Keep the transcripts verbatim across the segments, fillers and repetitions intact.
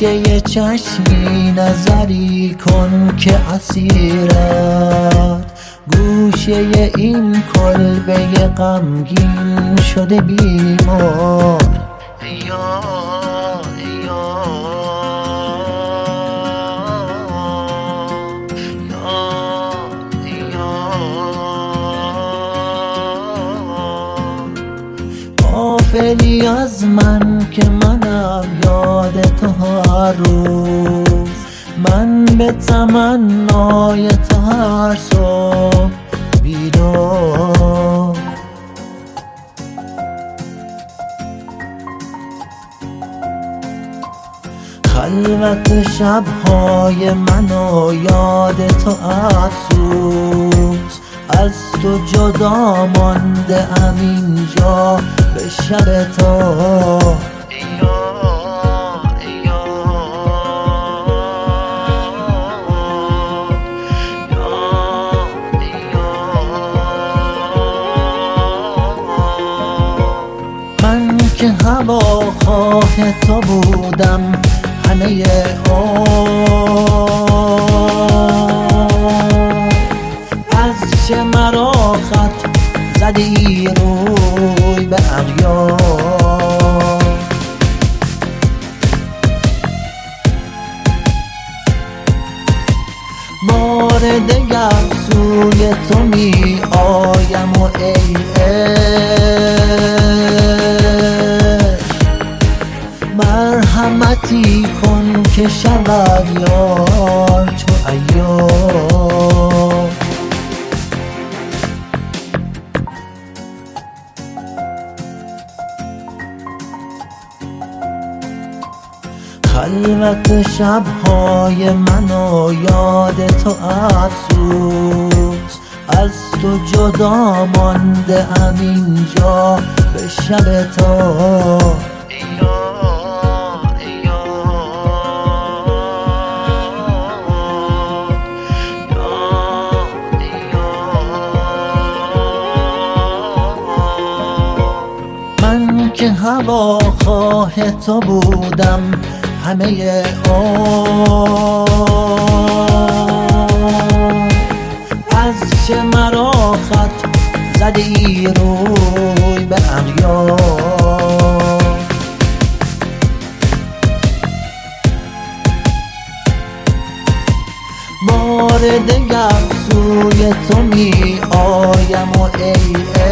گوشه چشمی نظری کن که اسیرت گوشه این کلبه غمگین شده بیمار. یا یا غافلی از من که منم یاد تو هر روز، من به تمنای تو هر صبح بیدار. خلوت شبهای من و یاد تو افسوس، از تو جدا مانده ام اینجا به شب تو. من که هواخواه تو بودم همه عمر، از چه مرا خط زدی روی به اغیار. بار دگر سوی تو می آیم و ای عشق مرحمتی کن که شود یار چو عیار. خلوت شبهای من و یاد تو افسوس، از تو جدا مانده ام اینجا به شب تو. من که هواخواه تو بودم همه عمر، از چه مرا خط زدی روی به اغیار. بار دگر سوی تو می آیم و ای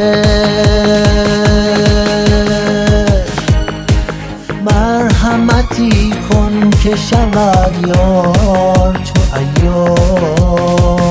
عشق مرحمتی کن که شود یار چو عیار.